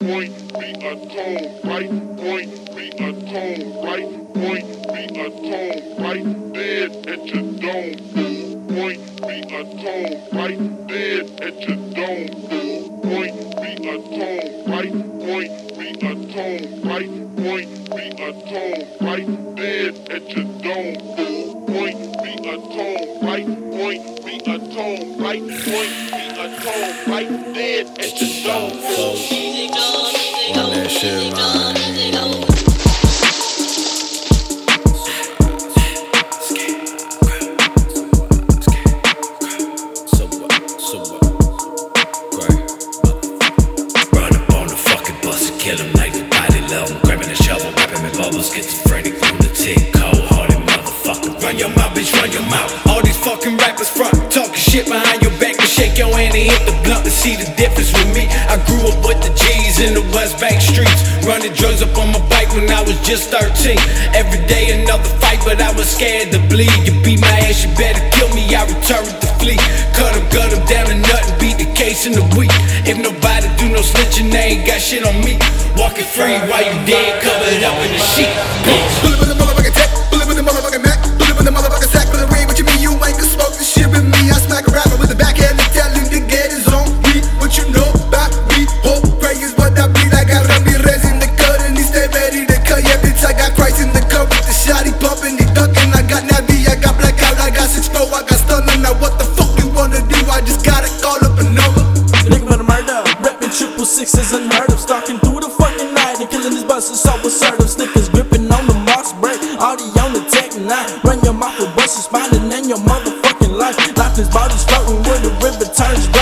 point be a tone, right? Point be a tone, right? Point be a tone, right? Dead at your dome. Point be a tone, right? Dead at your dome. Point be a tone, right? Point be a tone, right? Point be a tone, right? Dead at your dome. Point be a tone, right? Point be a tone, right? Point be a tone, right? Dead at your dome. Run that shit, man. Kill him like the body love him. Grabbing a shovel, rapping me bubbles. Schizophrenic, lunatic, cold-hearted motherfucker. Run your mouth, bitch, run your mouth. All these fucking rappers front, talking shit behind your back. But shake your hand and hit the blunt to see the difference with me. I grew up with the G's in the West Bank streets, running drugs up on my bike when I was just 13. Every day another fight, but I was scared to bleed. You beat my ass, you better kill me, I return with the fleet. Cut him down to nothing, beat the case in the week. If nobody do no snitching, they ain't got shit on me. Walking free while you dead, covered up in the sheet. Pull up in the motherfucking tech, pull up in the motherfucking Mac, pull up in the motherfucking sack, pull a ring. What you mean you ain't gonna smoke this shit with me? I smack a rapper with the backhand and tell him to get his own beat. What you know about me? Hope pray is what I bleed. I got Ramirez in the cut and he stay ready to cut. Yeah, bitch, I got Christ in the cut with the shot. He pumping, he ducking. I got Navi, I got Blackout, I got 6-4, I got Stunner. Now what the fuck you wanna do? I just gotta call up a number. Nigga for the murder, reppin' 666 unheard of. Stalking through the fucking night and killing these buses so assertive. Snickers gripping on the Moss break, Audi on the Tech 9. Run your mouth with buses spinning and your motherfucking life. Life is bodies floating where the river turns.